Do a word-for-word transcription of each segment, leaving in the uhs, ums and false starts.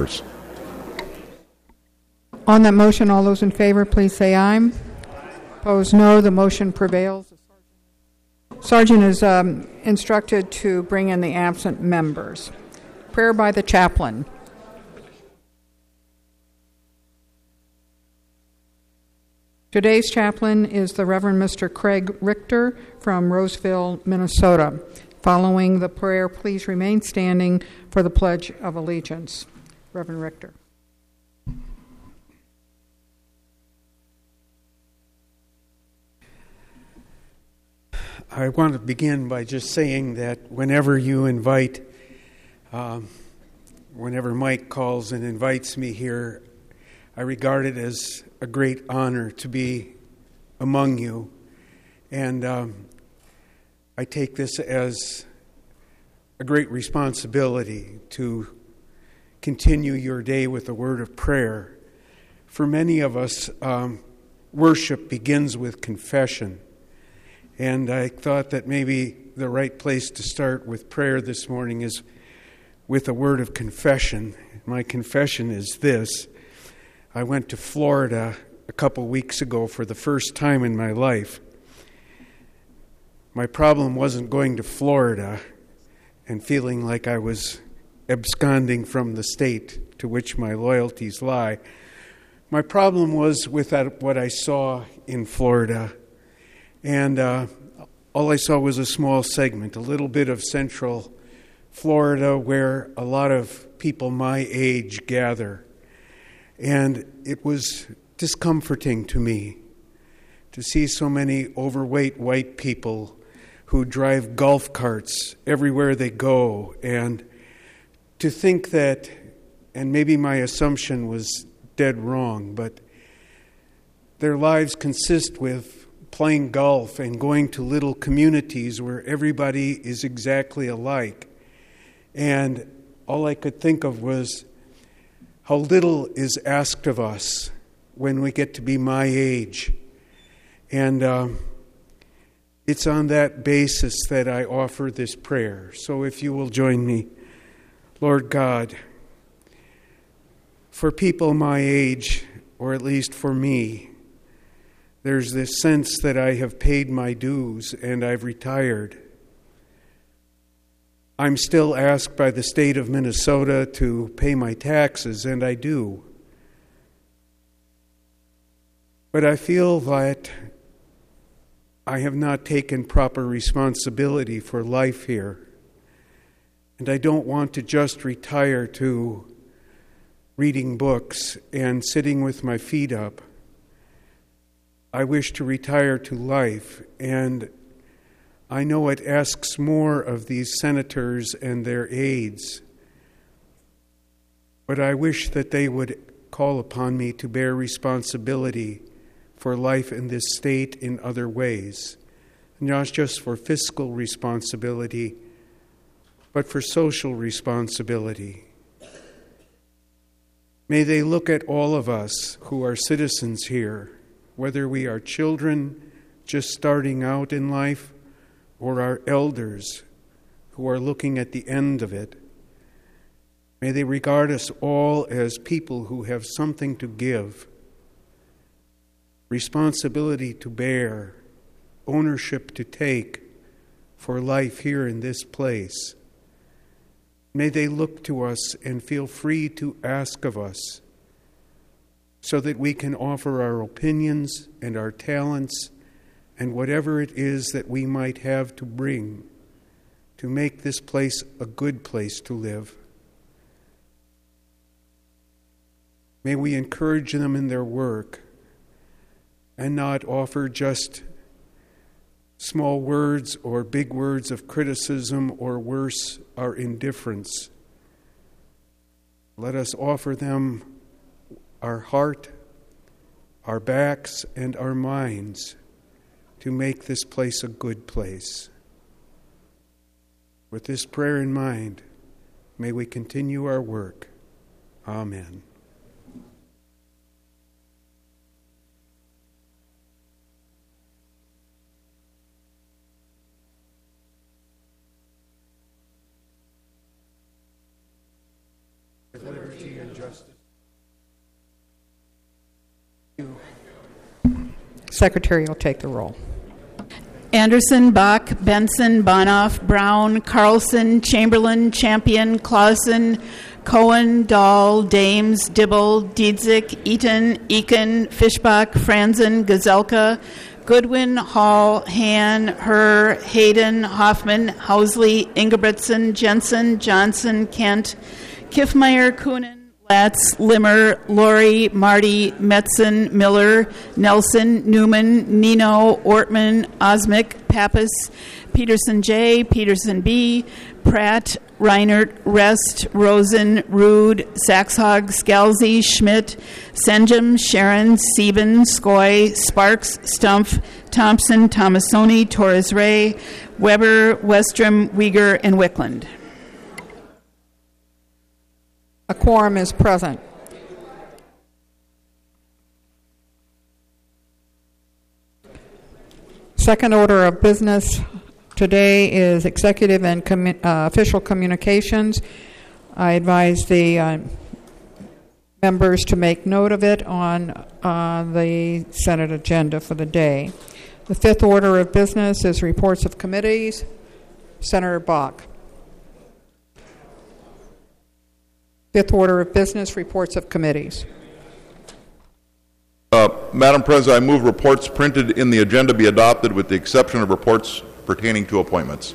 members. On that motion, all those in favor, please say aye. Opposed, no. The motion prevails. Sergeant is um, instructed to bring in the absent members. Prayer by the chaplain. Today's chaplain is the Reverend Mister Craig Richter from Roseville, Minnesota. Following the prayer, please remain standing for the Pledge of Allegiance. Reverend Richter. I want to begin by just saying that whenever you invite, um, whenever Mike calls and invites me here, I regard it as a great honor to be among you. And um, I take this as a great responsibility to continue your day with a word of prayer. For many of us, um, worship begins with confession. And I thought that maybe the right place to start with prayer this morning is with a word of confession. My confession is this. I went to Florida a couple weeks ago for the first time in my life. My problem wasn't going to Florida and feeling like I was absconding from the state to which my loyalties lie. My problem was with that, what I saw in Florida. And uh, all I saw was a small segment, a little bit of central Florida where a lot of people my age gather. And it was discomforting to me to see so many overweight white people who drive golf carts everywhere they go, and to think that, and maybe my assumption was dead wrong, but their lives consist with playing golf and going to little communities where everybody is exactly alike. And all I could think of was how little is asked of us when we get to be my age. And um, it's on that basis that I offer this prayer. So if you will join me, Lord God, for people my age, or at least for me, there's this sense that I have paid my dues and I've retired. I'm still asked by the state of Minnesota to pay my taxes, and I do. But I feel that I have not taken proper responsibility for life here. And I don't want to just retire to reading books and sitting with my feet up. I wish to retire to life, and I know it asks more of these senators and their aides, but I wish that they would call upon me to bear responsibility for life in this state in other ways, not just for fiscal responsibility, but for social responsibility. May they look at all of us who are citizens here, whether we are children just starting out in life or our elders who are looking at the end of it. May they regard us all as people who have something to give, responsibility to bear, ownership to take for life here in this place. May they look to us and feel free to ask of us, so that we can offer our opinions and our talents and whatever it is that we might have to bring to make this place a good place to live. May we encourage them in their work and not offer just small words or big words of criticism, or worse, our indifference. Let us offer them our heart, our backs, and our minds to make this place a good place. With this prayer in mind, may we continue our work. Amen. liberty, and justice. Secretary will take the roll. Anderson, Bach, Benson, Bonoff, Brown, Carlson, Chamberlain, Champion, Clausen, Cohen, Dahl, Dames, Dibble, Diedzik, Eaton, Eakin, Fischbach, Franzen, Gazelka, Goodwin, Hall, Han, Herr, Hayden, Hoffman, Housley, Ingebrigtsen, Jensen, Johnson, Kent, Kiffmeyer, Kunin, Latz, Limmer, Laurie, Marty, Metzen, Miller, Nelson, Newman, Nino, Ortman, Osmick, Pappas, Peterson J., Peterson B., Pratt, Reinert, Rest, Rosen, Rude, Saxhog, Scalzi, Schmidt, Senjem, Sharon, Sieben, Skoy, Sparks, Stumpf, Thompson, Tomasoni, Torres Ray, Weber, Westrom, Uyghur, and Wickland. A quorum is present. Second order of business today is executive and commu- uh, official communications. I advise the uh, members to make note of it on uh, the Senate agenda for the day. The fifth order of business is reports of committees. Senator Bach. Fifth order of business, reports of committees. Uh, Madam President, I move reports printed in the agenda be adopted with the exception of reports pertaining to appointments.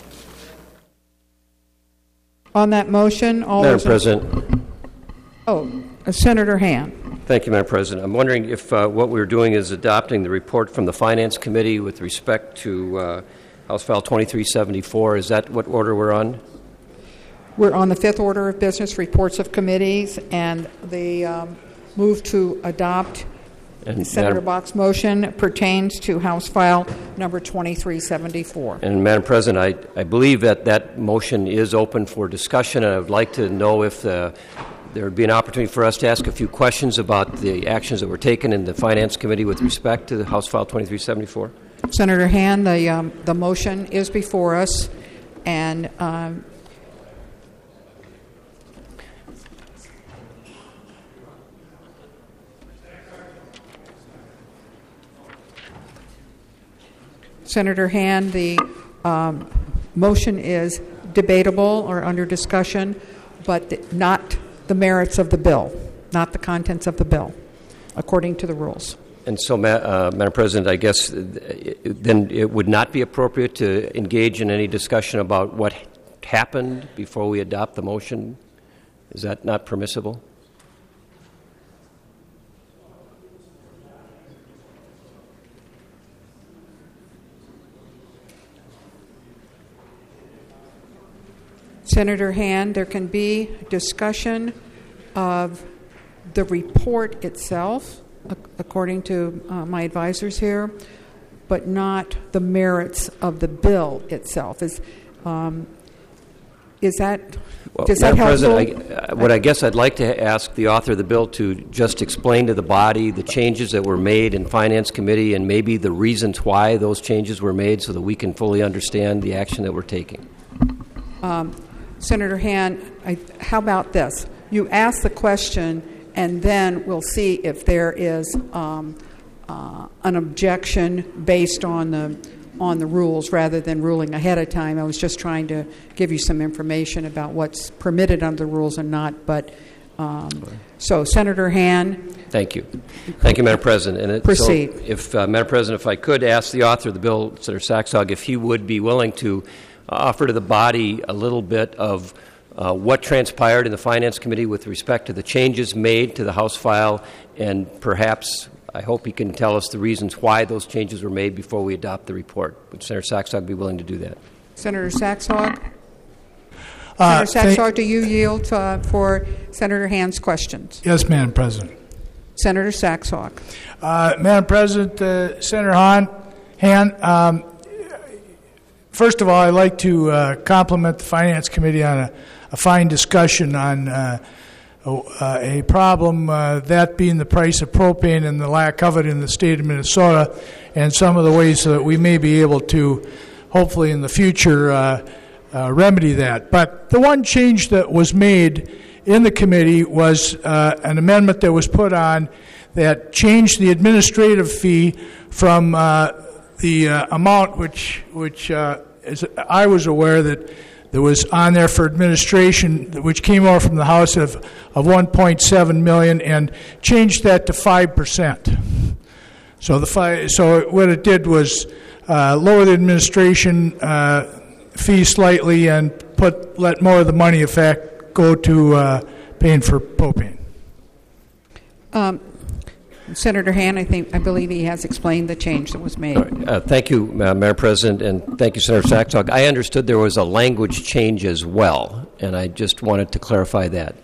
On that motion, all Madam those President. In, oh, uh, Senator Han. Thank you, Madam President. I'm wondering if uh, what we're doing is adopting the report from the Finance Committee with respect to uh, House File twenty-three seventy-four. Is that what order we're on? We're on the fifth order of business, reports of committees, and the um, move to adopt And Senator Madam, Bach's motion pertains to House File number twenty-three seventy-four. And Madam President, I, I believe that that motion is open for discussion, and I would like to know if the, there would be an opportunity for us to ask a few questions about the actions that were taken in the Finance Committee with respect to the House File twenty-three seventy-four. Senator Han, the um, the motion is before us, and um, Senator Han, the um, motion is debatable or under discussion, but the, not the merits of the bill, not the contents of the bill, according to the rules. And so, Ma- uh, Madam President, I guess uh, then it would not be appropriate to engage in any discussion about what happened before we adopt the motion. Is that not permissible? Senator Han, there can be discussion of the report itself, according to uh, my advisors here, but not the merits of the bill itself. Is um, is that Well, does Madam that helpful? President, I, what I guess I'd like to ask the author of the bill to just explain to the body the changes that were made in Finance Committee and maybe the reasons why those changes were made so that we can fully understand the action that we're taking. Um, Senator Han, I, how about this? You ask the question, and then we'll see if there is um, uh, an objection based on the on the rules rather than ruling ahead of time. I was just trying to give you some information about what's permitted under the rules and not. But um, so, Senator Han. Thank you. Thank you, Madam President. And it, proceed. So if, uh, Madam President, if I could ask the author of the bill, Senator Saxhog, if he would be willing to offer to the body a little bit of uh, what transpired in the Finance Committee with respect to the changes made to the House file, and perhaps, I hope he can tell us the reasons why those changes were made before we adopt the report. Would Senator Saxhog be willing to do that? Senator Saxhog? Uh, Senator Saxhog, do you yield uh, for Senator Han's questions? Yes, Madam President. Senator Saxhog. Uh, Madam President, uh, Senator Han, Han um, first of all, I'd like to uh, compliment the Finance Committee on a, a fine discussion on uh, a, a problem, uh, that being the price of propane and the lack of it in the state of Minnesota, and some of the ways that we may be able to, hopefully in the future, uh, uh, remedy that. But the one change that was made in the committee was uh, an amendment that was put on that changed the administrative fee from uh, the uh, amount which, which uh, is, I was aware that that was on there for administration, which came over from the House of, of one point seven million dollars, and changed that to five percent. So the five, so what it did was uh, lower the administration uh, fee slightly and put let more of the money, in fact, go to uh, paying for propane. Um, Senator Han, I think I believe he has explained the change that was made. Uh, thank you, uh, Madam President, and thank you, Senator Saxog. I understood there was a language change as well, and I just wanted to clarify that.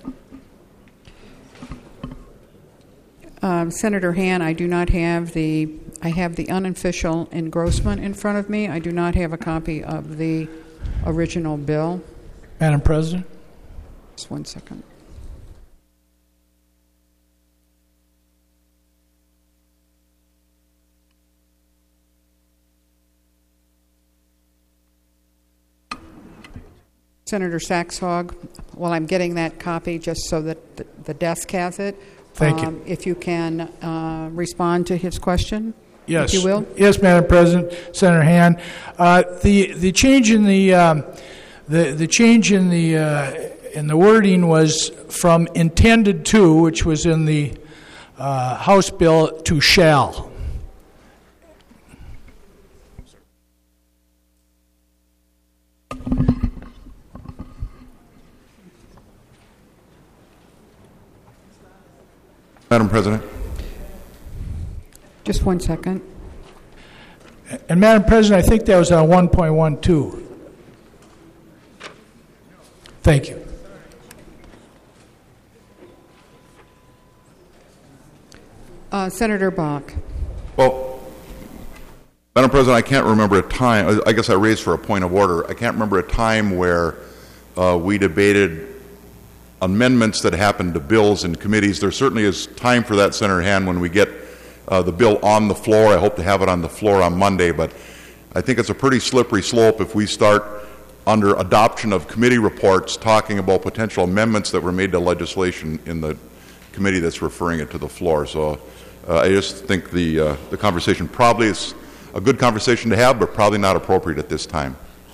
Um, Senator Han, I do not have the, I have the unofficial engrossment in front of me. I do not have a copy of the original bill. Madam President? Just one second. Senator Saxog, while I'm getting that copy, just so that the, the desk has it, Thank um, you. if you can uh, respond to his question, Yes. if you will. Yes, Madam President, Senator Han. Uh, the the change in the um, the the change in the uh, in the wording was from intended to, which was in the uh, House bill, to shall. Madam President. Just one second. And Madam President, I think that was on one point one two. Thank you. Uh, Senator Bach. Well, Madam President, I can't remember a time, I guess I raised for a point of order, I can't remember a time where uh, we debated amendments that happened to bills in committees. There certainly is time for that, Senator Han, when we get uh, the bill on the floor. I hope to have it on the floor on Monday, but I think it's a pretty slippery slope if we start under adoption of committee reports talking about potential amendments that were made to legislation in the committee that's referring it to the floor. So uh, I just think the, uh, the conversation probably is a good conversation to have, but probably not appropriate at this time.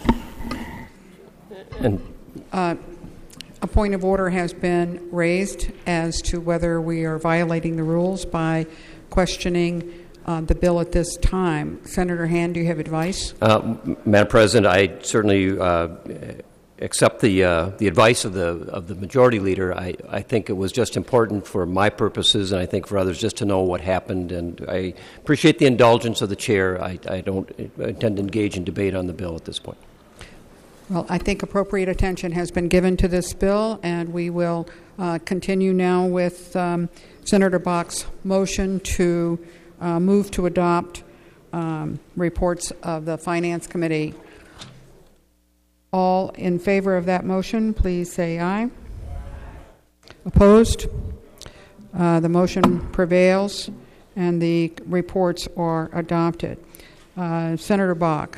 And Uh, A point of order has been raised as to whether we are violating the rules by questioning uh, the bill at this time. Senator Han, do you have advice? Uh, Madam President, I certainly uh, accept the uh, the advice of the of the majority leader. I, I think it was just important for my purposes, and I think for others, just to know what happened. And I appreciate the indulgence of the chair. I, I don't intend to engage in debate on the bill at this point. Well, I think appropriate attention has been given to this bill, and we will uh, continue now with um, Senator Bach's motion to uh, move to adopt um, reports of the Finance Committee. All in favor of that motion, please say aye. Opposed? Uh, the motion prevails, and the reports are adopted. Uh, Senator Bach.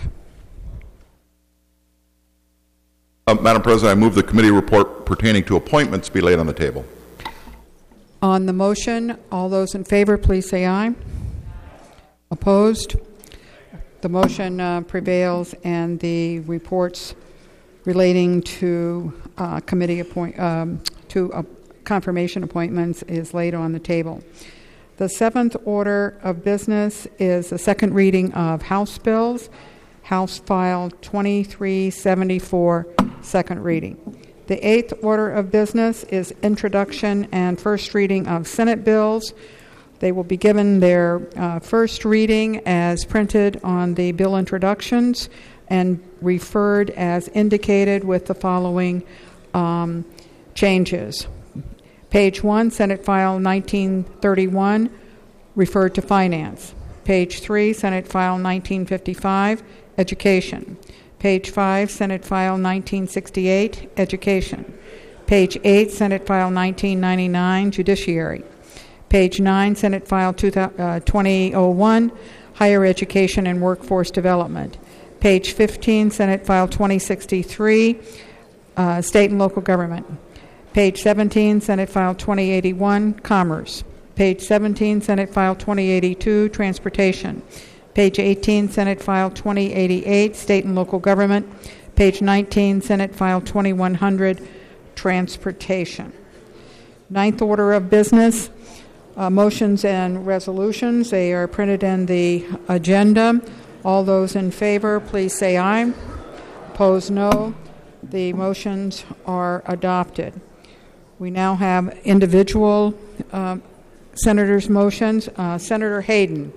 Uh, Madam President, I move the committee report pertaining to appointments be laid on the table. On the motion, all those in favor, please say aye. Opposed? The motion uh, prevails, and the reports relating to uh, committee appoint um, to uh, confirmation appointments is laid on the table. The seventh order of business is the second reading of House bills. House File twenty-three seventy-four, second reading. The eighth order of business is introduction and first reading of Senate bills. They will be given their uh, first reading as printed on the bill introductions and referred as indicated with the following um, changes. Page one, Senate File nineteen thirty-one, referred to Finance. Page three, Senate File nineteen fifty-five, Education. Page five, Senate File nineteen sixty-eight, Education. Page eight, Senate File nineteen ninety-nine, Judiciary. Page nine, Senate File twenty oh one, Higher Education and Workforce Development. Page fifteen, Senate File twenty sixty-three, uh, State and Local Government. Page seventeen, Senate File twenty eighty-one, Commerce. Page seventeen, Senate File twenty eighty-two, Transportation. Page eighteen, Senate File twenty eighty-eight, State and Local Government. Page nineteen, Senate File twenty-one hundred, Transportation. Ninth order of business, uh, motions and resolutions. They are printed in the agenda. All those in favor, please say aye. Opposed, no. The motions are adopted. We now have individual uh, senators' motions. Uh, Senator Hayden.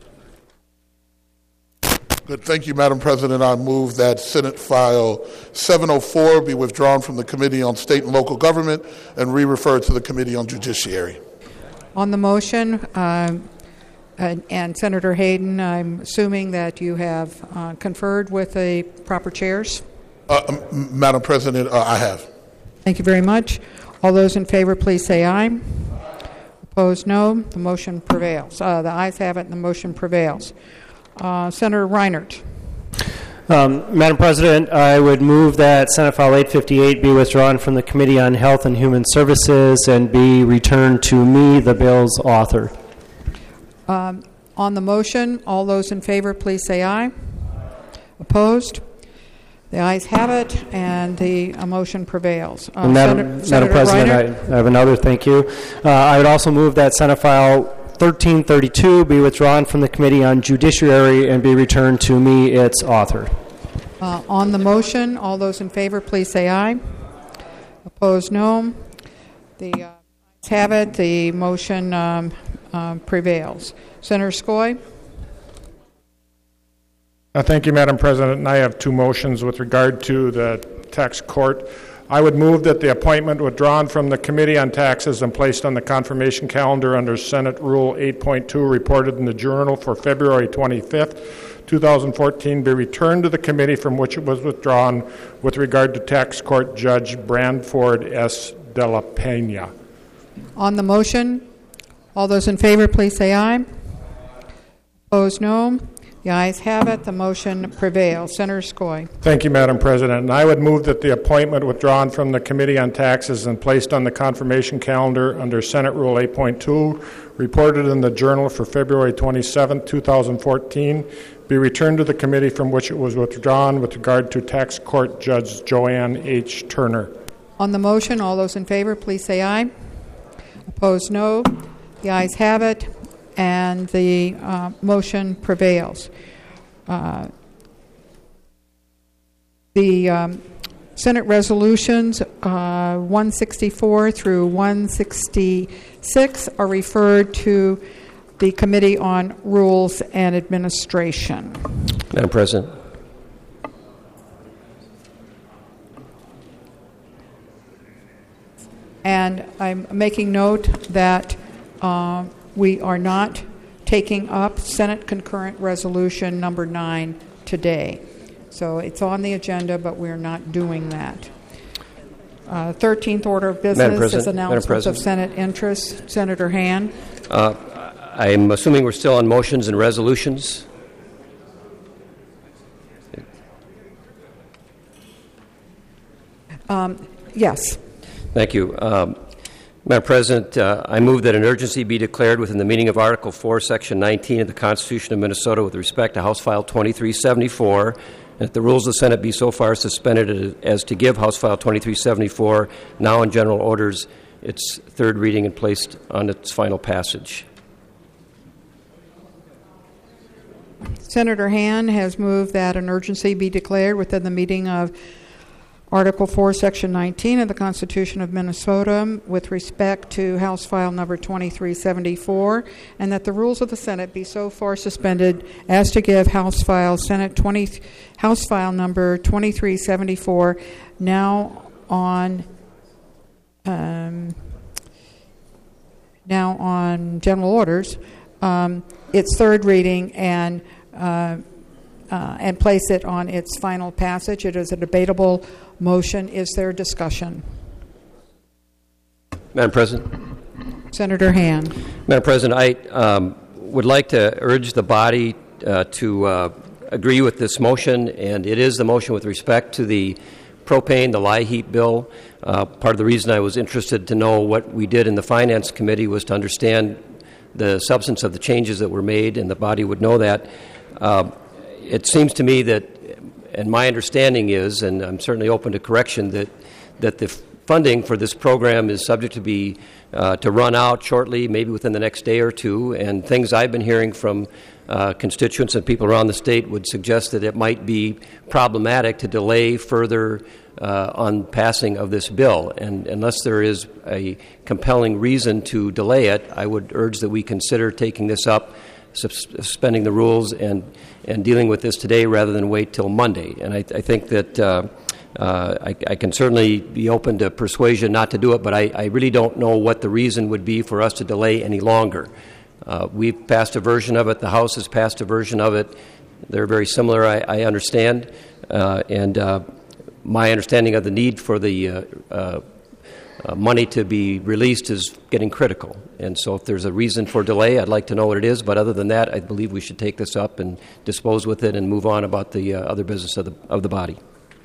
Good. Thank you, Madam President. I move that Senate File seven oh four be withdrawn from the Committee on State and Local Government and re-referred to the Committee on Judiciary. On the motion, uh, and, and Senator Hayden, I'm assuming that you have uh, conferred with the proper chairs. Uh, m- Madam President, uh, I have. Thank you very much. All those in favor, please say aye. Opposed, no. The motion prevails. Uh, the ayes have it, and the motion prevails. Uh, Senator Reinert. Um, Madam President, I would move that Senate File eight fifty-eight be withdrawn from the Committee on Health and Human Services and be returned to me, the bill's author. Um, on the motion, all those in favor, please say aye. Opposed? The ayes have it, and the uh, motion prevails. Uh, Madam, Senator, Madam Senator President, I, I have another. Thank you. Uh, I would also move that Senate File thirteen thirty-two be withdrawn from the Committee on Judiciary and be returned to me, its author. Uh, on the motion, all those in favor, please say aye. Opposed, no. The uh, ayes have it. The motion um, uh, prevails. Senator Skoye. Uh, thank you, Madam President. And I have two motions with regard to the tax court. I would move that the appointment withdrawn from the Committee on Taxes and placed on the confirmation calendar under Senate Rule eight point two, reported in the Journal for February twenty-fifth, twenty fourteen, be returned to the committee from which it was withdrawn with regard to Tax Court Judge Brandford S. de la Pena. On the motion, all those in favor, please say aye. Opposed, no. The ayes have it. The motion prevails. Senator Skoye. Thank you, Madam President. And I would move that the appointment withdrawn from the Committee on Taxes and placed on the confirmation calendar under Senate Rule eight point two, reported in the Journal for February twenty-seventh, twenty fourteen, be returned to the committee from which it was withdrawn with regard to Tax Court Judge Joanne H. Turner. On the motion, all those in favor, please say aye. Opposed, no. The ayes have it, and the uh, motion prevails. Uh, the um, Senate resolutions uh, one sixty-four through one sixty-six are referred to the Committee on Rules and Administration. Madam President. And I'm making note that uh, we are not taking up Senate Concurrent Resolution number nine today. So it's on the agenda, but we're not doing that. Uh, thirteenth order of business is announcements of Senate interest. Senator Hand. Uh, I'm assuming we're still on motions and resolutions. Um, yes. Thank you. Um, Madam President, uh, I move that an urgency be declared within the meaning of Article four, Section nineteen of the Constitution of Minnesota with respect to House File twenty-three seventy-four, and that the rules of the Senate be so far suspended as to give House File twenty-three seventy-four, now in general orders, its third reading and placed on its final passage. Senator Hand has moved that an urgency be declared within the meaning of Article four, Section nineteen of the Constitution of Minnesota with respect to House File number twenty-three seventy-four, and that the rules of the Senate be so far suspended as to give House File Senate twenty, House File number twenty-three seventy-four now on um, now on general orders, um, its third reading, and uh, uh, and place it on its final passage. It is a debatable motion. Is there discussion? Madam President. Senator Hand. Madam President, I um, would like to urge the body uh, to uh, agree with this motion, and it is the motion with respect to the propane, the LIHEAP bill. Uh, part of the reason I was interested to know what we did in the Finance Committee was to understand the substance of the changes that were made, and the body would know that. Uh, it seems to me that, and my understanding is, and I'm certainly open to correction, that that the funding for this program is subject to be uh, to run out shortly, maybe within the next day or two, and things I've been hearing from uh, constituents and people around the state would suggest that it might be problematic to delay further uh, on passing of this bill. And unless there is a compelling reason to delay it, I would urge that we consider taking this up, suspending the rules, and, and dealing with this today rather than wait till Monday. And I, I think that uh, uh, I, I can certainly be open to persuasion not to do it, but I, I really don't know what the reason would be for us to delay any longer. Uh, we've passed a version of it. The House has passed a version of it. They're very similar, I, I understand. Uh, and uh, my understanding of the need for the uh, uh, uh, money to be released is getting critical. And so if there's a reason for delay, I'd like to know what it is. But other than that, I believe we should take this up and dispose with it and move on about the uh, other business of the, of the body.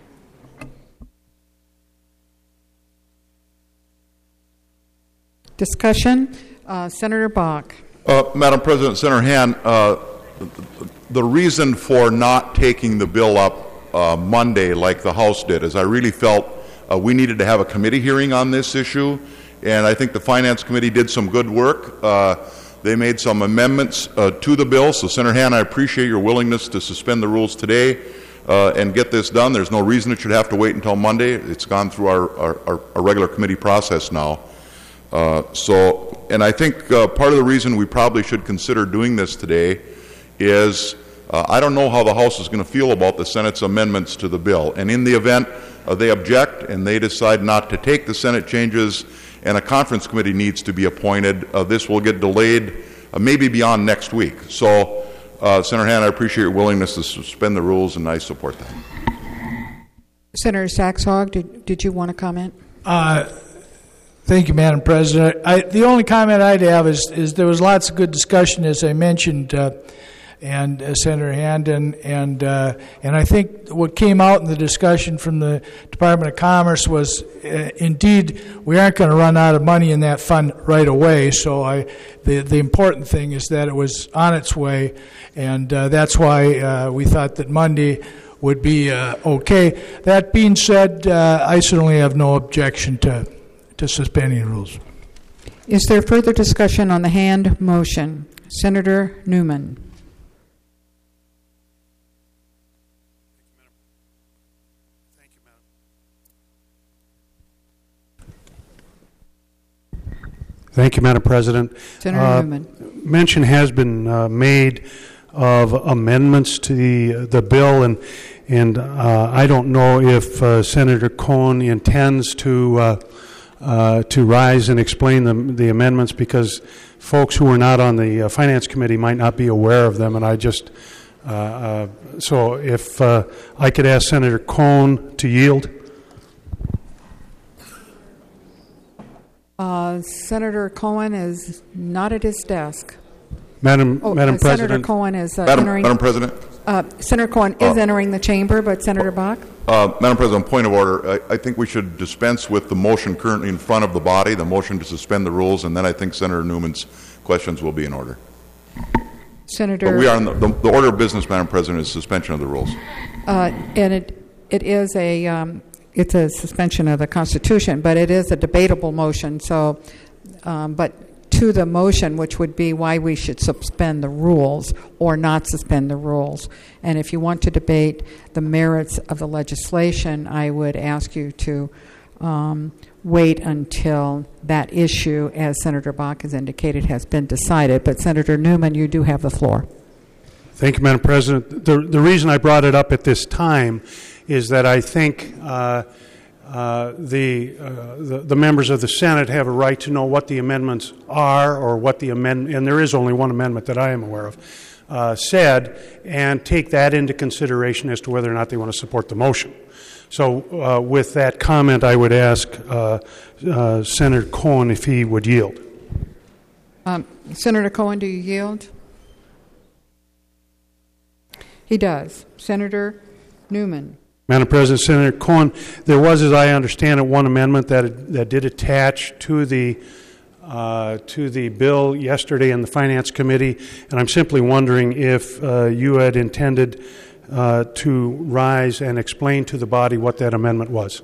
Discussion. Uh, Senator Bach. Uh, Madam President, Senator Han, uh, the reason for not taking the bill up uh, Monday like the House did is I really felt uh, we needed to have a committee hearing on this issue, and I think the Finance Committee did some good work. Uh, they made some amendments uh, to the bill, so Senator Han, I appreciate your willingness to suspend the rules today uh, and get this done. There's no reason it should have to wait until Monday. It's gone through our, our, our regular committee process now. Uh, so, and I think uh, part of the reason we probably should consider doing this today is uh, I don't know how the House is going to feel about the Senate's amendments to the bill. And in the event uh, they object and they decide not to take the Senate changes and a conference committee needs to be appointed, uh, this will get delayed uh, maybe beyond next week. So, uh, Senator Han, I appreciate your willingness to suspend the rules, and I support that. Senator Saxhog, did, did you want to comment? Uh, Thank you, Madam President. I, the only comment I'd have is, is there was lots of good discussion, as I mentioned, uh, and uh, Senator Handon, and uh, and I think what came out in the discussion from the Department of Commerce was, uh, indeed, we aren't going to run out of money in that fund right away. So I, the the important thing is that it was on its way, and uh, that's why uh, we thought that Monday would be uh, okay. That being said, uh, I certainly have no objection to. to suspending rules. Is there further discussion on the hand motion? Senator Newman. Thank you, Madam. Thank you, Madam President. Senator uh, Newman. Mention has been uh, made of amendments to the the bill, and and uh, I don't know if uh, Senator Cohen intends to. Uh, Uh, to rise and explain the, the amendments, because folks who are not on the uh, Finance Committee might not be aware of them, and I just uh, uh, so if uh, I could ask Senator Cohen to yield. Uh, Senator Cohen is not at his desk. Madam oh, Madam uh, President. Senator Cohen is uh, Madam, entering. Madam President. Uh, Senator Cohen is uh, entering the chamber, but Senator Bach. Uh, Madam President, point of order. I, I think we should dispense with the motion currently in front of the body, the motion to suspend the rules, and then I think Senator Newman's questions will be in order. Senator. But we are in the, the, the order of business, Madam President, is suspension of the rules. Uh, and it it is a um, it's a suspension of the Constitution, but it is a debatable motion. So, um, but. To the motion, which would be why we should suspend the rules or not suspend the rules. And if you want to debate the merits of the legislation, I would ask you to um, wait until that issue, as Senator Bach has indicated, has been decided. But Senator Newman, you do have the floor. Thank you, Madam President. The, the reason I brought it up at this time is that I think uh, Uh, the, uh, the the members of the Senate have a right to know what the amendments are, or what the amendment, and there is only one amendment that I am aware of, uh, said, and take that into consideration as to whether or not they want to support the motion. So uh, with that comment, I would ask uh, uh, Senator Cohen if he would yield. Um, Senator Cohen, do you yield? He does. Senator Newman. Madam President, Senator Cohen, there was, as I understand it, one amendment that that did attach to the uh, to the bill yesterday in the Finance Committee, and I'm simply wondering if uh, you had intended uh, to rise and explain to the body what that amendment was.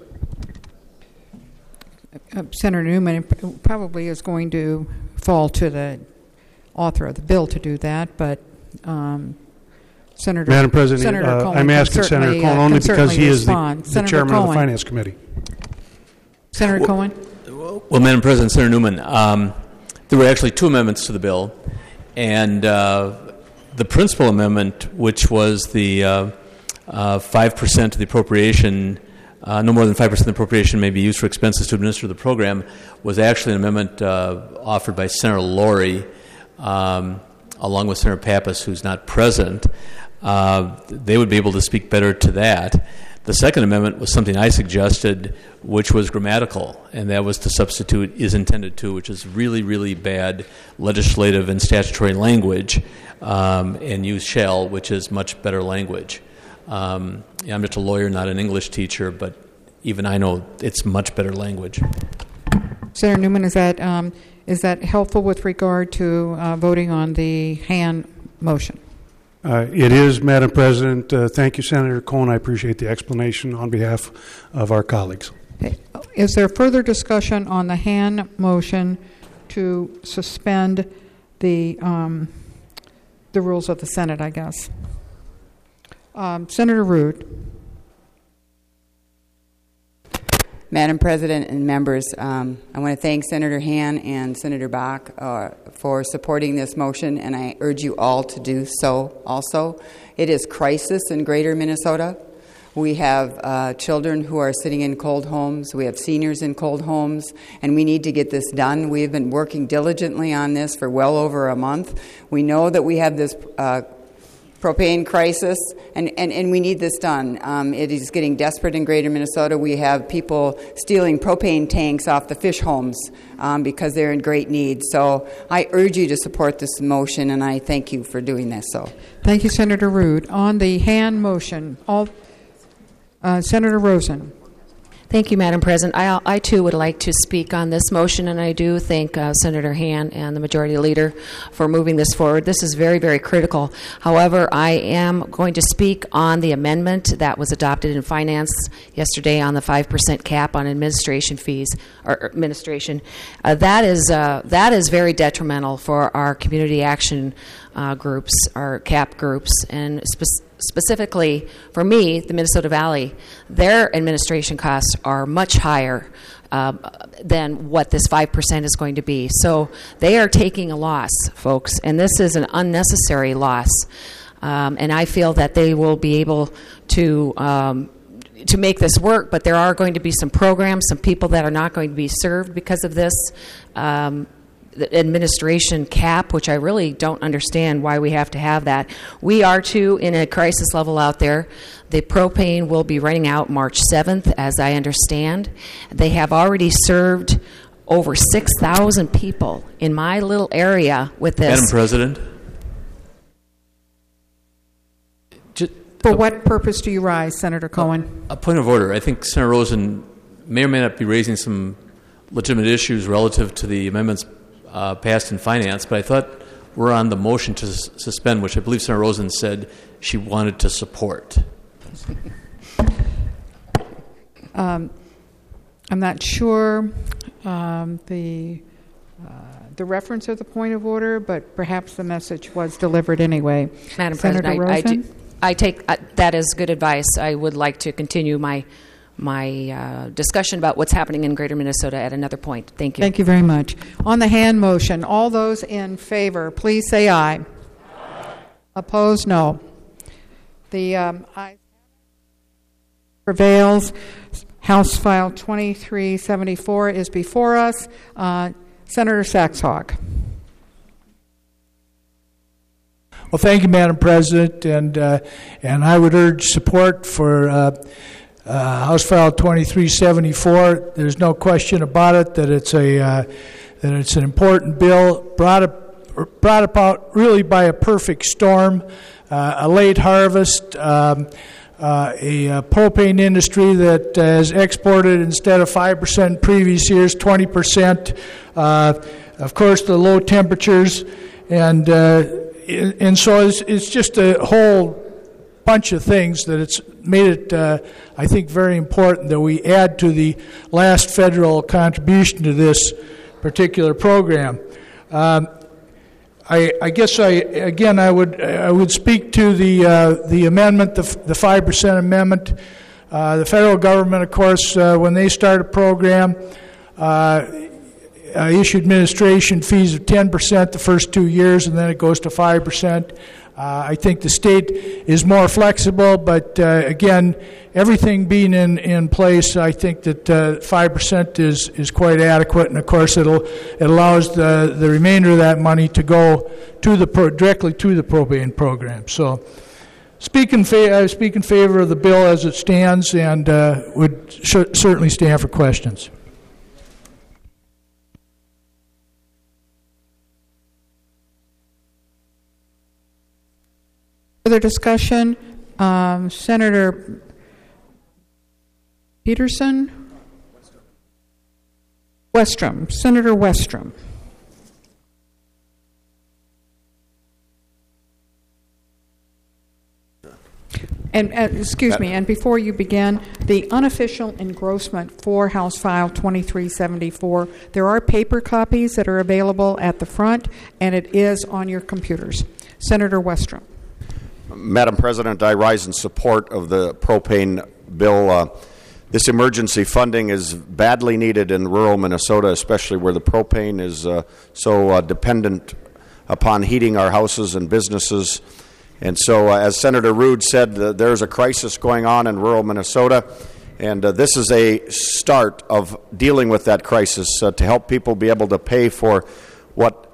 Uh, Senator Newman probably is going to fall to the author of the bill to do that, but um, Senator Madam President, Senator uh, Cohen I'm asking Senator Cohen only uh, because he is the, the Senator chairman Cohen. of the Finance Committee. Senator well, Cohen? Well, Madam President, Senator Newman, um, there were actually two amendments to the bill, and uh, the principal amendment, which was the uh, uh, five percent of the appropriation, uh, no more than five percent of the appropriation may be used for expenses to administer the program, was actually an amendment uh, offered by Senator Laurie, um, along with Senator Pappas, who's not present. Uh, they would be able to speak better to that. The second amendment was something I suggested, which was grammatical, and that was to substitute is intended to, which is really, really bad legislative and statutory language, um, and use shall, which is much better language. Um, I'm just a lawyer, not an English teacher, but even I know it's much better language. Senator Newman, is that um, is that helpful with regard to uh, voting on the hand motion? Uh, it is, Madam President. Uh, thank you, Senator Cohen. I appreciate the explanation on behalf of our colleagues. Okay. Is there further discussion on the hand motion to suspend the um, the rules of the Senate, I guess? Um, Senator Rood. Madam President and members, um, I want to thank Senator Han and Senator Bach uh, for supporting this motion, and I urge you all to do so also. It is crisis in greater Minnesota. We have uh, children who are sitting in cold homes. We have seniors in cold homes, and we need to get this done. We've been working diligently on this for well over a month. We know that we have this uh, propane crisis, and, and, and we need this done. Um, it is getting desperate in greater Minnesota. We have people stealing propane tanks off the fish homes um, because they're in great need. So I urge you to support this motion, and I thank you for doing this. So, thank you, Senator Rood. On the hand motion, all uh, Senator Rosen. Thank you, Madam President. I, I, too, would like to speak on this motion, and I do thank uh, Senator Han and the Majority Leader for moving this forward. This is very, very critical. However, I am going to speak on the amendment that was adopted in Finance yesterday on the five percent cap on administration fees, or administration. Uh, that is uh, that is very detrimental for our community action uh, groups, our CAP groups, and specifically Specifically, for me, the Minnesota Valley, their administration costs are much higher um, than what this five percent is going to be. So they are taking a loss, folks, and this is an unnecessary loss. Um, and I feel that they will be able to um, to make this work, but there are going to be some programs, some people that are not going to be served because of this. Um, The administration cap, which I really don't understand why we have to have that. We are, too, in a crisis level out there. The propane will be running out March seventh, as I understand. They have already served over six thousand people in my little area with this. Madam President? Just, For what purpose do you rise, Senator Cohen? A, a point of order. I think Senator Rosen may or may not be raising some legitimate issues relative to the amendments Uh, passed in Finance, but I thought we're on the motion to s- suspend, which I believe Senator Rosen said she wanted to support. Um, I'm not sure um, the uh, the reference of the point of order, but perhaps the message was delivered anyway. Madam Senator President, I, I, Rosen? do, I take uh, that as good advice. I would like to continue my my uh, discussion about what's happening in Greater Minnesota at another point. Thank you. Thank you very much. On the hand motion, all those in favor, please say aye. Aye. Opposed, no. The um, aye prevails. House File twenty-three seventy-four is before us. Uh, Senator Saxhawk. Well, thank you, Madam President, and uh, and I would urge support for uh, Uh, House File twenty-three seventy-four. There's no question about it that it's a uh, that it's an important bill brought up, brought about really by a perfect storm, uh, a late harvest, um, uh, a uh, propane industry that uh, has exported instead of five percent in previous years, twenty percent. Uh, of course, the low temperatures, and uh, and so it's, it's just a whole bunch of things that it's made it, uh, I think, very important that we add to the last federal contribution to this particular program. Um, I, I guess I again I would I would speak to the uh, the amendment, the the five percent amendment. Uh, the federal government, of course, uh, when they start a program, uh, uh, issue administration fees of ten percent the first two years, and then it goes to five percent. Uh, I think the state is more flexible, but uh, again, everything being in, in place, I think that uh, five percent is, is quite adequate, and of course it'll, it allows the, the remainder of that money to go to the pro, directly to the propane program. So speak in, fa- I speak in favor of the bill as it stands, and uh, would sh- certainly stand for questions. Further discussion? Um, Senator Peterson? Westrom. Senator Westrom. And uh, excuse me, and before you begin, the unofficial engrossment for House File twenty-three seventy-four, there are paper copies that are available at the front, and it is on your computers. Senator Westrom. Madam President, I rise in support of the propane bill. Uh, this emergency funding is badly needed in rural Minnesota, especially where the propane is uh, so uh, dependent upon heating our houses and businesses. And so, uh, as Senator Ruud said, uh, there's a crisis going on in rural Minnesota, and uh, this is a start of dealing with that crisis uh, to help people be able to pay for what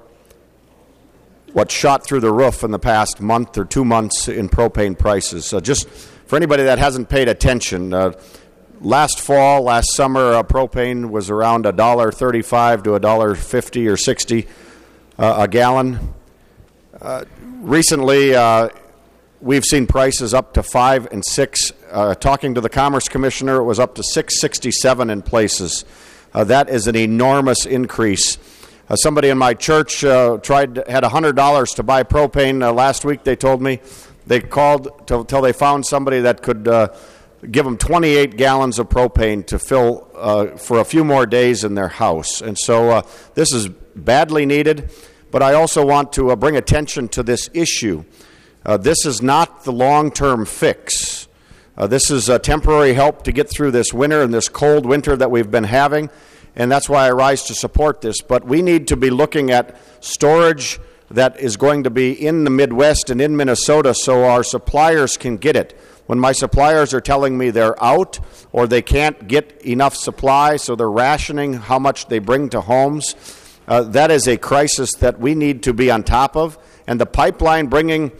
what shot through the roof in the past month or two months in propane prices. Uh, just for anybody that hasn't paid attention, uh, last fall, last summer, uh, propane was around one dollar thirty-five to one dollar fifty or sixty uh, a gallon. Uh, recently, uh, we've seen prices up to five and six. Uh, talking to the Commerce Commissioner, it was up to six sixty-seven in places. Uh, that is an enormous increase. Uh, somebody in my church uh, tried had one hundred dollars to buy propane uh, last week. They told me they called until they found somebody that could uh, give them twenty-eight gallons of propane to fill uh, for a few more days in their house. And so uh, this is badly needed. But I also want to uh, bring attention to this issue. Uh, this is not the long-term fix. Uh, this is a temporary help to get through this winter and this cold winter that we've been having. And that's why I rise to support this. But we need to be looking at storage that is going to be in the Midwest and in Minnesota so our suppliers can get it. When my suppliers are telling me they're out or they can't get enough supply, so they're rationing how much they bring to homes, uh, that is a crisis that we need to be on top of. And the pipeline bringing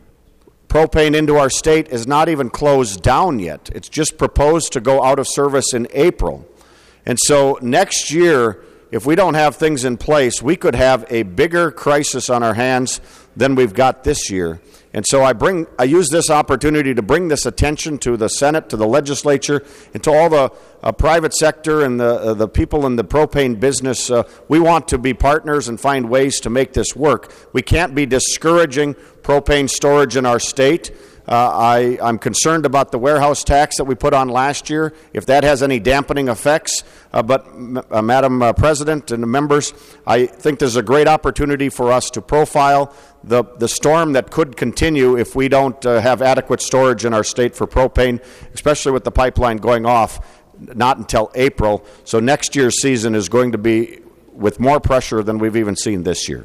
propane into our state is not even closed down yet. It's just proposed to go out of service in April. And so next year, if we don't have things in place, we could have a bigger crisis on our hands than we've got this year. And so I bring, I use this opportunity to bring this attention to the Senate, to the legislature, and to all the uh, private sector and the uh, the people in the propane business. Uh, we want to be partners and find ways to make this work. We can't be discouraging propane storage in our state. Uh, I, I'm concerned about the warehouse tax that we put on last year, if that has any dampening effects. Uh, but, uh, Madam uh, President and the members, I think there's a great opportunity for us to profile the, the storm that could continue if we don't uh, have adequate storage in our state for propane, especially with the pipeline going off not until April. So next year's season is going to be with more pressure than we've even seen this year.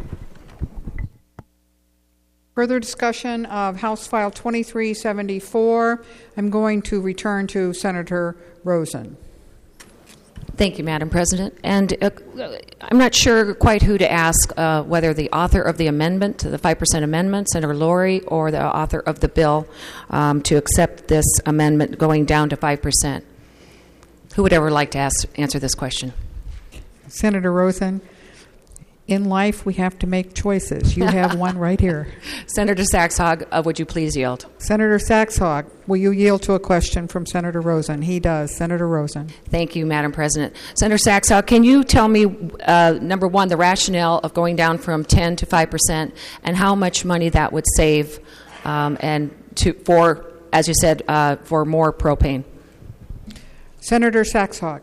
Further discussion of House File twenty-three seventy-four. I'm going to return to Senator Rosen. Thank you, Madam President. And uh, I'm not sure quite who to ask, uh, whether the author of the amendment, the five percent amendment, Senator Laurie, or the author of the bill um, to accept this amendment going down to five percent. Who would ever like to ask, answer this question? Senator Rosen. In life, we have to make choices. You have one right here. Senator Saxhog, uh, would you please yield? Senator Saxhog, will you yield to a question from Senator Rosen? He does. Senator Rosen. Thank you, Madam President. Senator Saxhog, can you tell me, uh, number one, the rationale of going down from ten to five percent and how much money that would save um, and to for, as you said, uh, for more propane? Senator Saxhog.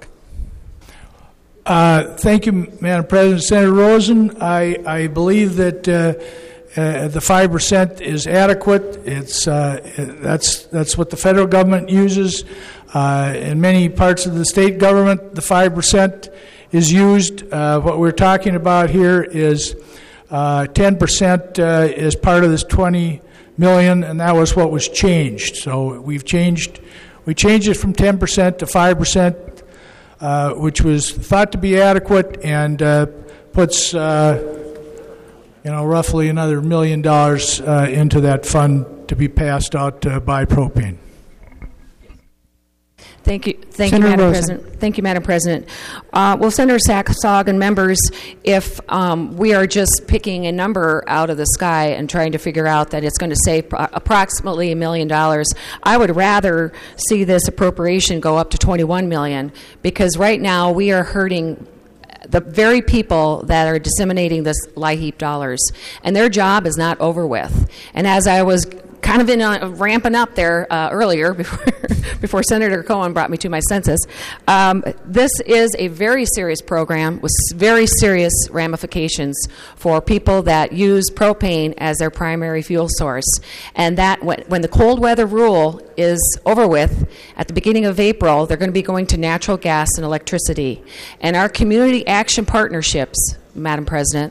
Uh, thank you, Madam President. Senator Rosen, I, I believe that uh, uh, the five percent is adequate. It's uh, that's that's what the federal government uses. Uh, in many parts of the state government, the five percent is used. Uh, what we're talking about here is uh, ten percent uh, is part of this twenty million, and that was what was changed. So we've changed. We changed it from ten percent to five percent. Uh, which was thought to be adequate and uh, puts, uh, you know, roughly another million dollars uh, into that fund to be passed out uh, by propane. Thank you, thank Senator you, Madam Rosen. President. Thank you, Madam President. Uh, well, Senator Saxhog and members, if um, we are just picking a number out of the sky and trying to figure out that it's going to save pro- approximately a million dollars, I would rather see this appropriation go up to twenty-one million, because right now we are hurting the very people that are disseminating this LIHEAP dollars, and their job is not over with. And as I was kind of in a, ramping up there uh, earlier before, before Senator Cohen brought me to my senses. Um, this is a very serious program with very serious ramifications for people that use propane as their primary fuel source. And that when, when the cold weather rule is over with, at the beginning of April, they're going to be going to natural gas and electricity. And our community action partnerships, Madam President,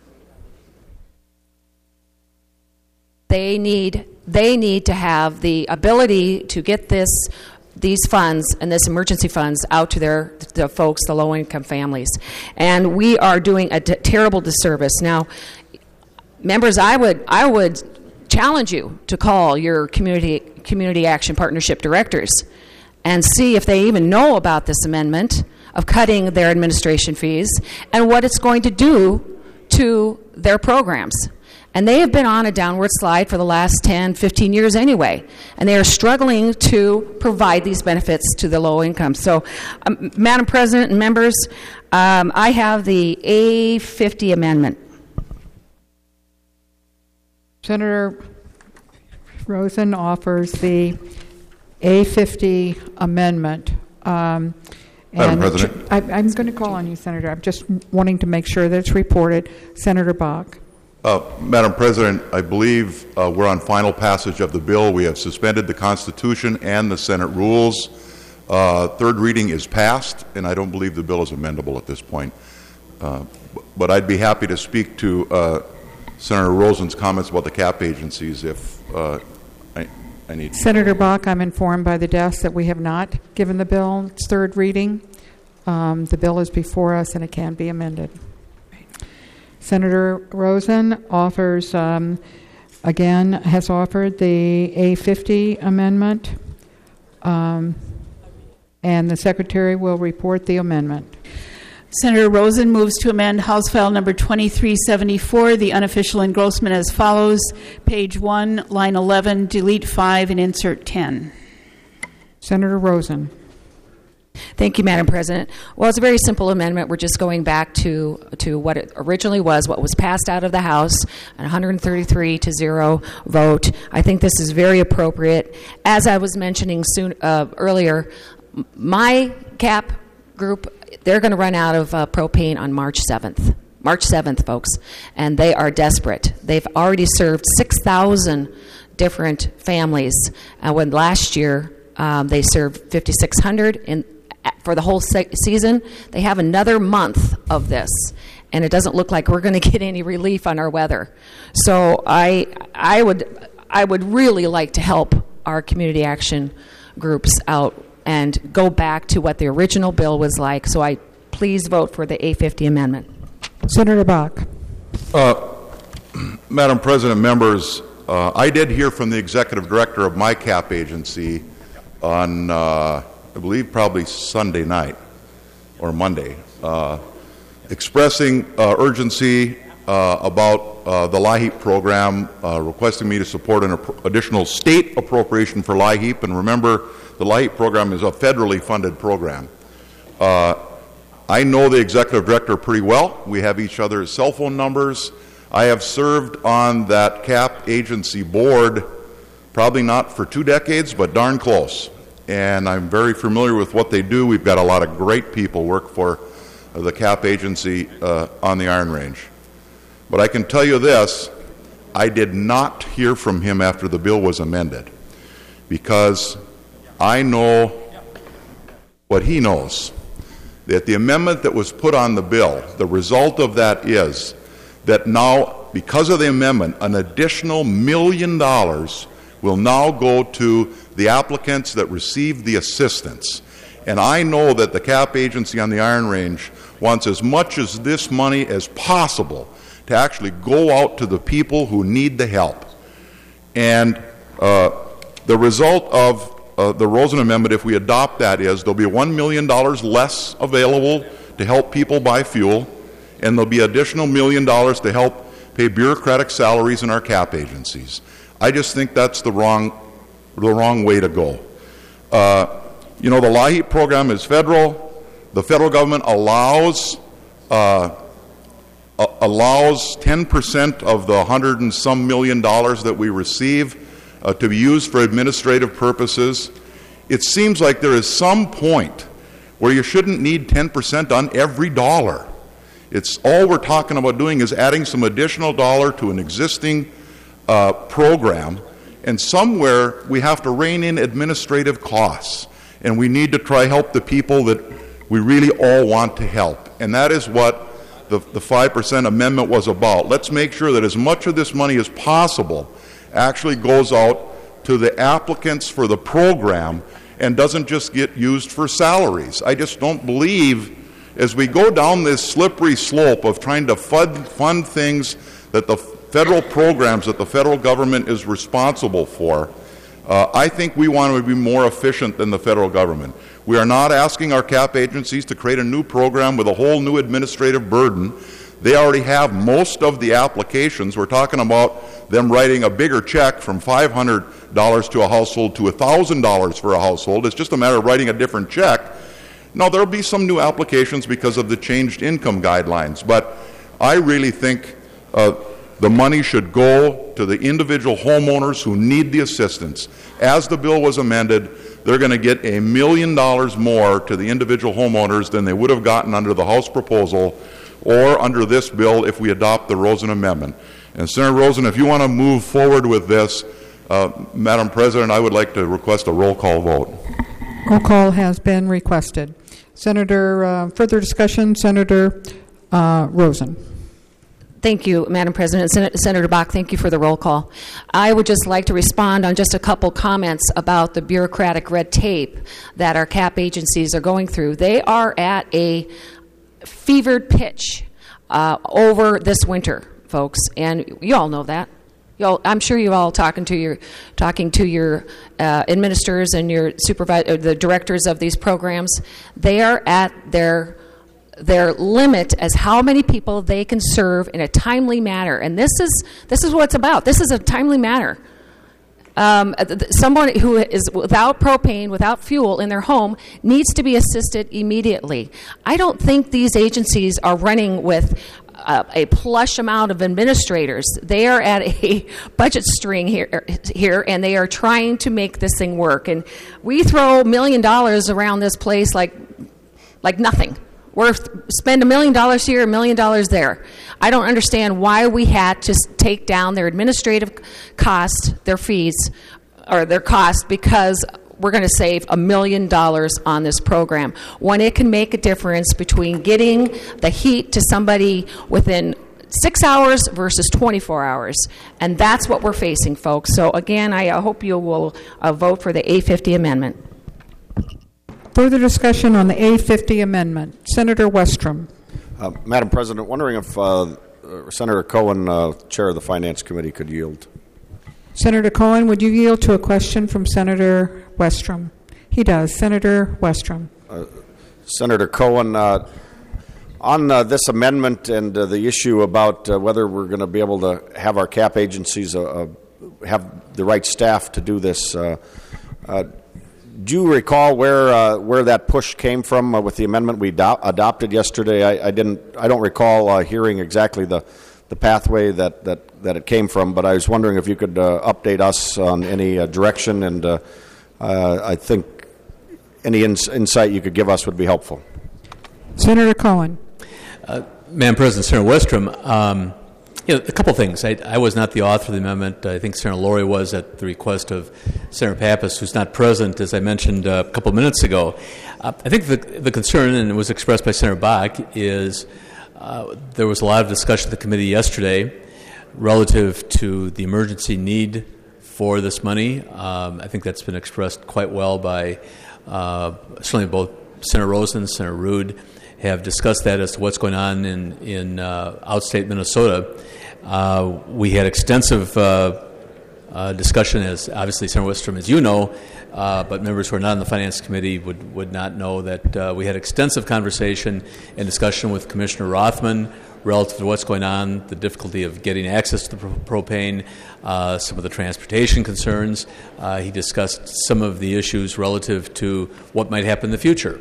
They need they need to have the ability to get this these funds and this emergency funds out to their the folks, the low-income families. And we are doing a t- terrible disservice. Now, members, I would I would challenge you to call your community community action partnership directors and see if they even know about this amendment of cutting their administration fees and what it's going to do to their programs. And they have been on a downward slide for the last ten, fifteen years anyway. And they are struggling to provide these benefits to the low income. So, um, Madam President and members, um, I have the A fifty amendment. Senator Rosen offers the A fifty amendment. Um, Madam and President. I, I'm going to call on you, Senator. I'm just wanting to make sure that it's reported. Senator Bach. Uh, Madam President, I believe uh, we're on final passage of the bill. We have suspended the Constitution and the Senate rules. Uh, third reading is passed, and I don't believe the bill is amendable at this point. Uh, but I'd be happy to speak to uh, Senator Rosen's comments about the cap agencies if uh, I, I need to. Senator Bach, I'm informed by the desk that we have not given the bill its third reading. Um, the bill is before us, and it can be amended. Senator Rosen offers, um, again, has offered the A fifty amendment, um, and the Secretary will report the amendment. Senator Rosen moves to amend House File Number twenty-three seventy-four, the unofficial engrossment as follows. Page one, line eleven, delete five and insert ten. Senator Rosen. Thank you, Madam President. Well, it's a very simple amendment. We're just going back to to what it originally was, what was passed out of the House, an one hundred thirty-three to zero vote. I think this is very appropriate. As I was mentioning soon uh, earlier, my CAP group, they're going to run out of uh, propane on March seventh. March seventh, folks, and they are desperate. They've already served six thousand different families, uh, when last year um, they served fifty-six hundred in for the whole se- season. They have another month of this, and it doesn't look like we're going to get any relief on our weather. So I, I would, I would really like to help our community action groups out and go back to what the original bill was like. So I please vote for the A fifty amendment. Senator Bach. Uh, Madam President, members, uh, I did hear from the executive director of my CAP agency on. Uh, I believe probably Sunday night or Monday. Uh, expressing uh, urgency uh, about uh, the LIHEAP program, uh, requesting me to support an ap- additional state appropriation for LIHEAP. And remember, the LIHEAP program is a federally funded program. Uh, I know the executive director pretty well. We have each other's cell phone numbers. I have served on that C A P agency board probably not for two decades, but darn close. And I'm very familiar with what they do. We've got a lot of great people work for the C A P agency uh, on the Iron Range. But I can tell you this, I did not hear from him after the bill was amended, because I know what he knows, that the amendment that was put on the bill, the result of that is that now, because of the amendment, an additional million dollars will now go to the applicants that receive the assistance. And I know that the C A P agency on the Iron Range wants as much as this money as possible to actually go out to the people who need the help. And uh, the result of uh, the Rosen Amendment, if we adopt that, is there'll be one million dollars less available to help people buy fuel, and there'll be additional million dollars to help pay bureaucratic salaries in our C A P agencies. I just think that's the wrong, the wrong way to go. Uh, you know, the LIHEAP program is federal. The federal government allows uh, uh, allows ten percent of the hundred and some million dollars that we receive uh, to be used for administrative purposes. It seems like there is some point where you shouldn't need ten percent on every dollar. It's all we're talking about doing is adding some additional dollar to an existing uh, program, and somewhere we have to rein in administrative costs, and we need to try help the people that we really all want to help, and that is what the, the five percent amendment was about. Let's make sure that as much of this money as possible actually goes out to the applicants for the program and doesn't just get used for salaries. I just don't believe, as we go down this slippery slope of trying to fund, fund things that the federal programs that the federal government is responsible for, uh, I think we want to be more efficient than the federal government. We are not asking our C A P agencies to create a new program with a whole new administrative burden. They already have most of the applications. We're talking about them writing a bigger check from five hundred dollars to a household to one thousand dollars for a household. It's just a matter of writing a different check. Now, there will be some new applications because of the changed income guidelines, but I really think uh, the money should go to the individual homeowners who need the assistance. As the bill was amended, they're going to get a million dollars more to the individual homeowners than they would have gotten under the House proposal or under this bill if we adopt the Rosen Amendment. And Senator Rosen, if you want to move forward with this, uh, Madam President, I would like to request a roll call vote. Roll call has been requested. Senator, uh, further discussion, Senator uh, Rosen. Thank you, Madam President. Sen- Senator Bach, thank you for the roll call. I would just like to respond on just a couple comments about the bureaucratic red tape that our C A P agencies are going through. They are at a fevered pitch uh, over this winter, folks, and you all know that. Y'all, I'm sure you're all talking to your talking to your uh, administrators and your supervisor, the directors of these programs. They are at their their limit as how many people they can serve in a timely manner, and this is this is what it's about. This is a timely manner. Um, someone who is without propane, without fuel in their home needs to be assisted immediately. I don't think these agencies are running with Uh, a plush amount of administrators. They are at a budget string here, here, and they are trying to make this thing work. And we throw a million dollars around this place like, like nothing. We're spend a million dollars here, a million dollars there. I don't understand why we had to take down their administrative cost, their fees, or their cost, because we're going to save a million dollars on this program when it can make a difference between getting the heat to somebody within six hours versus twenty-four hours. And that's what we're facing, folks. So again, I hope you will uh, vote for the A fifty amendment. Further discussion on the A fifty amendment. Senator Westrom. Uh, Madam President, wondering if uh, Senator Cohen, uh, Chair of the Finance Committee, could yield. Senator Cohen, would you yield to a question from Senator Westrom? He does. Senator Westrom. Uh, Senator Cohen, uh, On uh, this amendment and uh, the issue about uh, whether we're going to be able to have our cap agencies uh, uh, have the right staff to do this, uh, uh, do you recall where uh, where that push came from uh, with the amendment we do- adopted yesterday? I, I didn't. I don't recall uh, hearing exactly the, the pathway that, that, that it came from. But I was wondering if you could uh, update us on any uh, direction, and uh, uh, I think any ins- insight you could give us would be helpful. Senator Cohen. Uh, Madam President, Senator Westrom, um, you know, a couple things. I, I was not the author of the amendment. I think Senator Laurie was at the request of Senator Pappas, who's not present, as I mentioned uh, a couple of minutes ago. Uh, I think the, the concern, and it was expressed by Senator Bach, is uh, there was a lot of discussion at the committee yesterday relative to the emergency need for this money. Um, I think that's been expressed quite well by uh, certainly both Senator Rosen and Senator Rude have discussed that as to what's going on in, in uh, outstate Minnesota. Uh, we had extensive uh, uh, discussion, as obviously Senator Westrom, as you know, uh, but members who are not on the Finance Committee would, would not know that uh, we had extensive conversation and discussion with Commissioner Rothman relative to what's going on, the difficulty of getting access to the pro- propane, uh, some of the transportation concerns. Uh, he discussed some of the issues relative to what might happen in the future.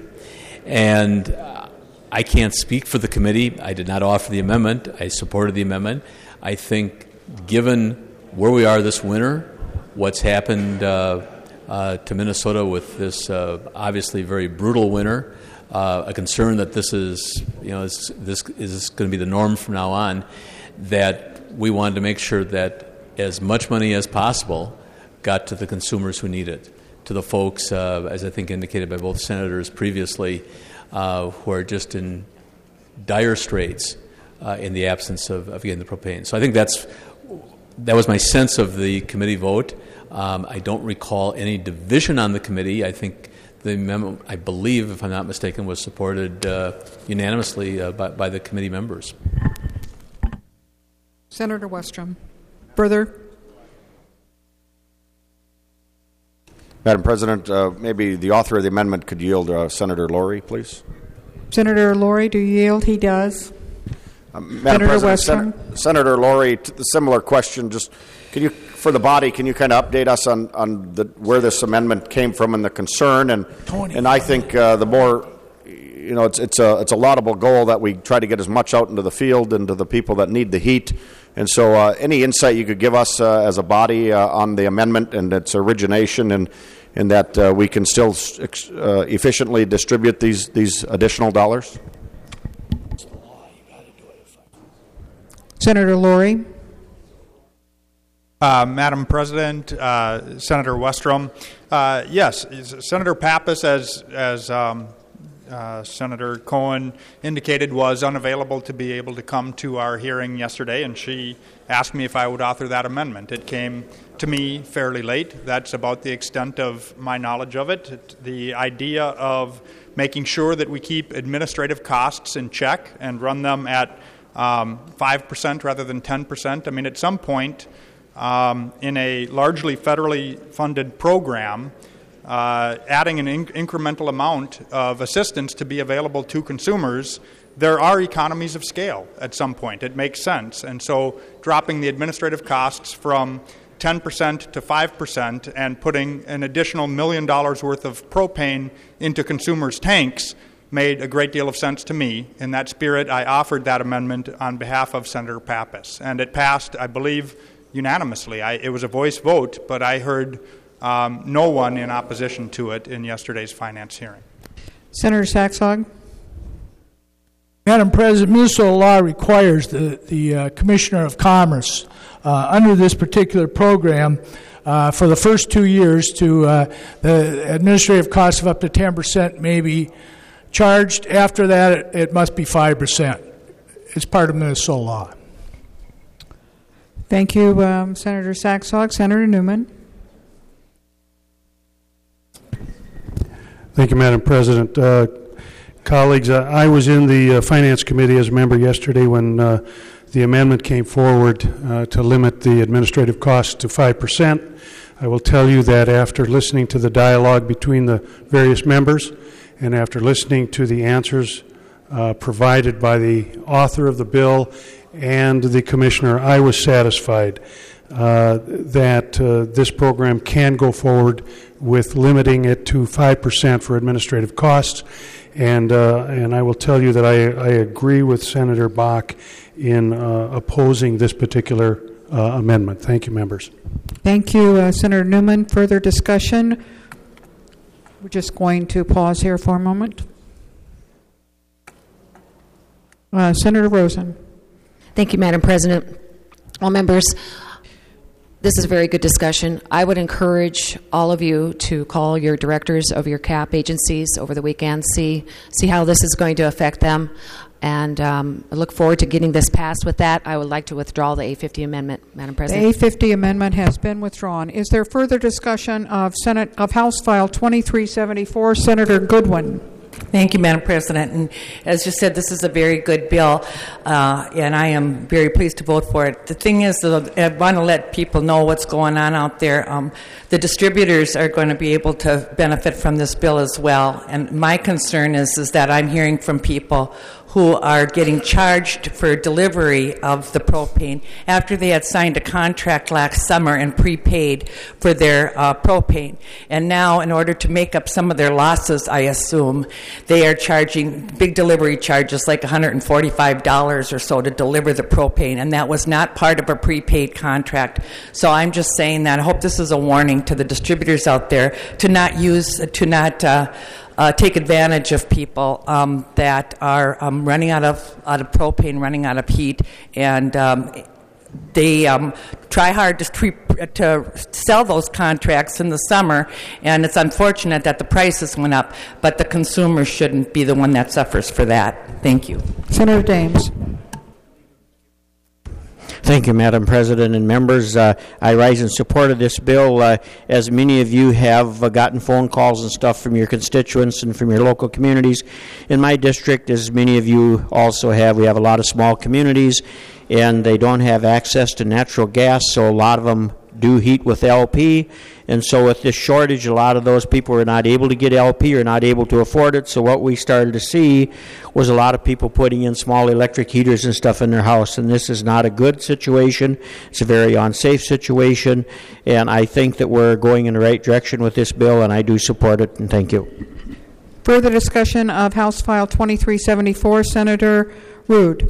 And uh, I can't speak for the committee. I did not offer the amendment. I supported the amendment. I think given where we are this winter, what's happened uh, uh, to Minnesota with this uh, obviously very brutal winter, uh, a concern that this is, you know, is, this is going to be the norm from now on, that we wanted to make sure that as much money as possible got to the consumers who need it, to the folks, uh, as I think indicated by both senators previously, Uh, who are just in dire straits uh, in the absence of, of getting the propane. So I think that's that was my sense of the committee vote. Um, I don't recall any division on the committee. I think the memo, I believe, if I'm not mistaken, was supported uh, unanimously uh, by, by the committee members. Senator Westrom. Further? Madam President, uh, maybe the author of the amendment could yield uh, Senator Laurie, please. Senator Laurie, do you yield? He does. Uh, Madam Senator President, Sen- Senator Laurie, t- the similar question. Just can you, for the body, can you kind of update us on on the, where this amendment came from and the concern? And and I think uh, the more, you know, it's it's a it's a laudable goal that we try to get as much out into the field and to the people that need the heat. And so, uh, any insight you could give us uh, as a body uh, on the amendment and its origination, and and that uh, we can still uh, efficiently distribute these these additional dollars? Senator Laurie. Uh, Madam President, uh, Senator Westrom, uh, yes, Senator Pappas, as as um, uh, Senator Cohen indicated, was unavailable to be able to come to our hearing yesterday, and she asked me if I would author that amendment. It came to me fairly late. That's about the extent of my knowledge of it. it. The idea of making sure that we keep administrative costs in check and run them at um, five percent rather than ten percent. I mean, at some point um, in a largely federally funded program, uh, adding an in- incremental amount of assistance to be available to consumers, there are economies of scale at some point. It makes sense. And so dropping the administrative costs from ten percent to five percent and putting an additional million dollars worth of propane into consumers' tanks made a great deal of sense to me. In that spirit, I offered that amendment on behalf of Senator Pappas. And it passed, I believe, unanimously. I, it was a voice vote, but I heard um, no one in opposition to it in yesterday's finance hearing. Senator Saxog. Madam President, Minnesota law requires the, the uh, Commissioner of Commerce uh, under this particular program uh, for the first two years to uh, the administrative costs of up to ten percent may be charged. After that, it, it must be five percent. It's part of Minnesota law. Thank you, um, Senator Saxog. Senator Newman. Thank you, Madam President. Uh, colleagues, uh, I was in the uh, Finance Committee as a member yesterday when uh, the amendment came forward uh, to limit the administrative costs to five percent. I will tell you that after listening to the dialogue between the various members and after listening to the answers uh, provided by the author of the bill and the commissioner, I was satisfied uh, that uh, this program can go forward with limiting it to five percent for administrative costs. And, uh, and I will tell you that I, I agree with Senator Bach in uh, opposing this particular uh, amendment. Thank you, members. Thank you, uh, Senator Newman. Further discussion? We're just going to pause here for a moment. Uh, Senator Rosen. Thank you, Madam President. All members, this is a very good discussion. I would encourage all of you to call your directors of your C A P agencies over the weekend, see see how this is going to affect them, and um, I look forward to getting this passed. With that, I would like to withdraw the A fifty amendment, Madam President. The A fifty amendment has been withdrawn. Is there further discussion of Senate of House File twenty-three seventy-four? Senator Goodwin. Thank you, Madam President. And as you said, this is a very good bill, uh, and I am very pleased to vote for it. The thing is, uh, I want to let people know what's going on out there. Um, the distributors are going to be able to benefit from this bill as well. And my concern is, is that I'm hearing from people who are getting charged for delivery of the propane after they had signed a contract last summer and prepaid for their uh, propane. And now, in order to make up some of their losses, I assume, they are charging big delivery charges like one hundred forty-five dollars or so to deliver the propane, and that was not part of a prepaid contract. So I'm just saying that I hope this is a warning to the distributors out there to not use, to not uh, Uh, take advantage of people um, that are um, running out of out of propane, running out of heat, and um, they um, try hard to, treat, to sell those contracts in the summer, and it's unfortunate that the prices went up, but the consumer shouldn't be the one that suffers for that. Thank you. Senator Dames. Thank you, Madam President and members. Uh, I rise in support of this bill. Uh, as many of you have uh, gotten phone calls and stuff from your constituents and from your local communities. In my district, as many of you also have, we have a lot of small communities, and they don't have access to natural gas, so a lot of them do heat with L P. And so with this shortage, a lot of those people are not able to get L P or not able to afford it. So what we started to see was a lot of people putting in small electric heaters and stuff in their house. And this is not a good situation. It's a very unsafe situation. And I think that we're going in the right direction with this bill, and I do support it. And thank you. Further discussion of House File twenty-three seventy-four. Senator Rood.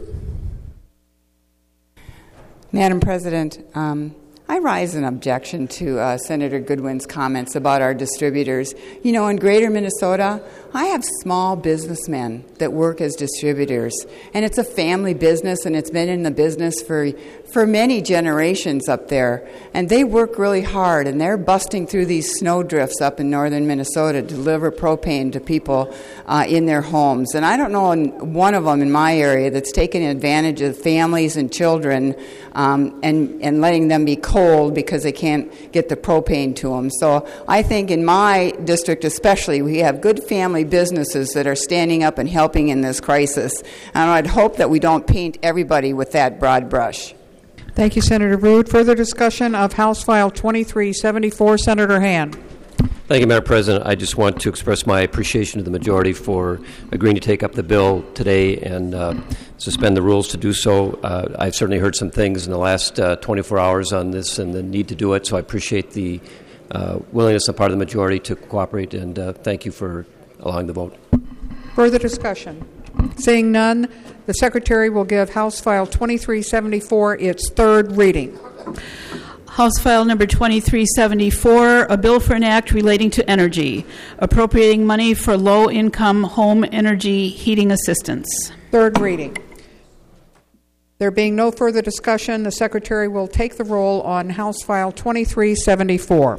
Madam President, um, I rise in objection to uh, Senator Goodwin's comments about our distributors. You know, in greater Minnesota, I have small businessmen that work as distributors, and it's a family business, and it's been in the business for for many generations up there. And they work really hard, and they're busting through these snowdrifts up in northern Minnesota to deliver propane to people uh, in their homes. And I don't know one of them in my area that's taken advantage of families and children um, and, and letting them be cold because they can't get the propane to them. So I think in my district especially, we have good family businesses that are standing up and helping in this crisis. And I'd hope that we don't paint everybody with that broad brush. Thank you, Senator Rood. Further discussion of House File twenty-three seventy-four. Senator Hand. Thank you, Madam President. I just want to express my appreciation to the majority for agreeing to take up the bill today and uh, suspend the rules to do so. Uh, I've certainly heard some things in the last uh, twenty-four hours on this and the need to do it, so I appreciate the uh, willingness on part of the majority to cooperate, and uh, thank you for allowing the vote. Further discussion? Seeing none, the Secretary will give House File twenty-three seventy-four its third reading. House File Number twenty-three seventy-four, a bill for an act relating to energy, appropriating money for low-income home energy heating assistance. Third reading. There being no further discussion, the Secretary will take the roll on House File twenty-three seventy-four.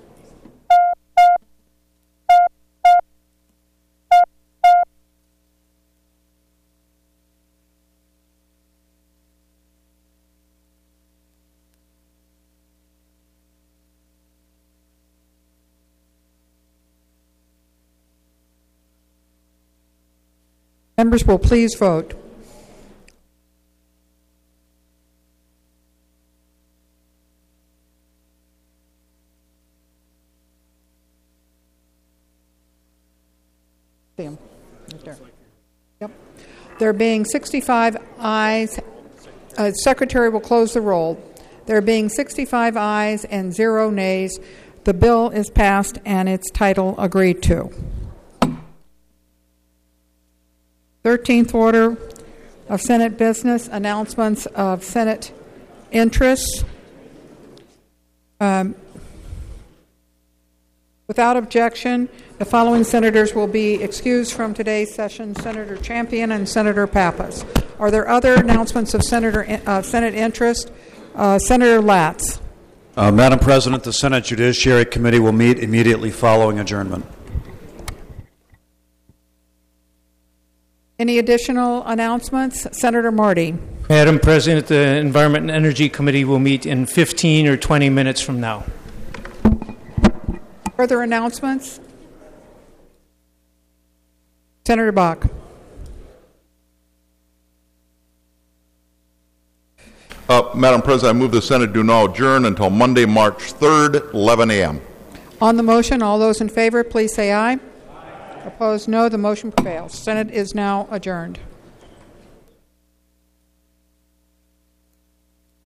Members will please vote. See him right there. Yep. There being sixty-five ayes, uh, Secretary will close the roll. There being sixty-five ayes and zero nays, the bill is passed and its title agreed to. thirteenth order of Senate business, announcements of Senate interests. Um, without objection, the following senators will be excused from today's session: Senator Champion and Senator Pappas. Are there other announcements of Senator uh, Senate interest? Uh, Senator Latz. Uh, Madam President, the Senate Judiciary Committee will meet immediately following adjournment. Any additional announcements? Senator Marty. Madam President, the Environment and Energy Committee will meet in fifteen or twenty minutes from now. Further announcements? Senator Bach. Uh, Madam President, I move the Senate do now adjourn until Monday, March third, eleven a.m. On the motion, all those in favor, please say aye. Opposed, no. The motion prevails. Senate is now adjourned.